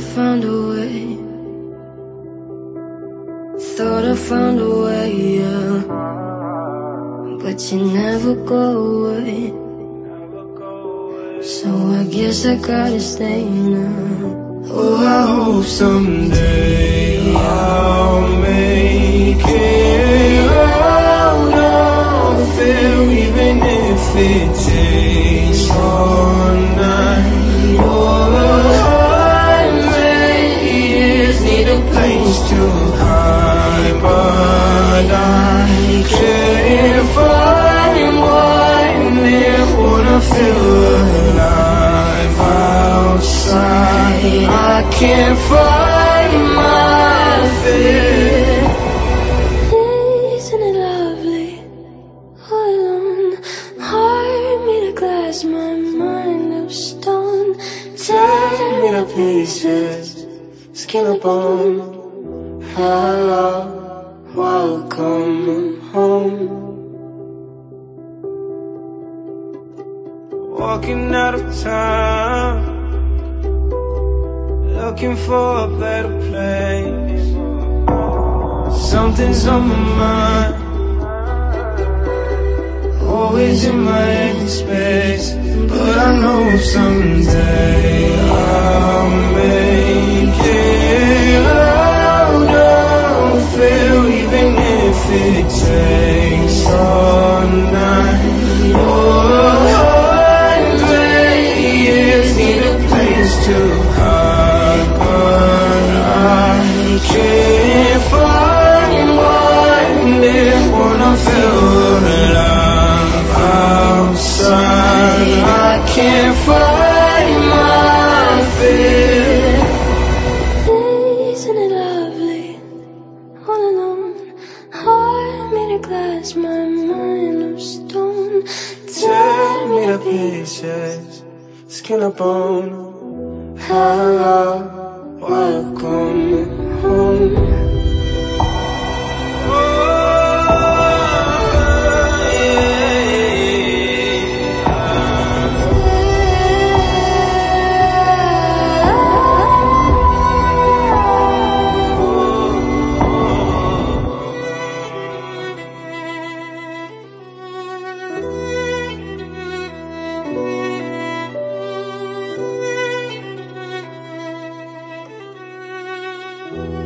found a way. Thought I found a way, yeah. But you never go away. So I guess I gotta stay now. Oh, I hope someday I'll make it out of there, even if it takes all night or 100 years. Need a place to hide, but I can't find one there. Wanna feel alive outside. I can't find my fear. Isn't it lovely? All alone, heart made of glass, my mind of stone. Tear me to pieces, skin and bone. Hello, welcome home. Walking out of town, looking for a better place. Something's on my mind, always in my empty space. But I know someday I'll make it out of there, even if it takes all night or 100 years. Need a place to hide, but I can't find one there. Wanna feel alive outside. I can't find my fear. Isn't it lovely? All alone, heart made of glass, my mind of stone. Tear me to pieces, skin and bone. Hello, welcome home. Thank you.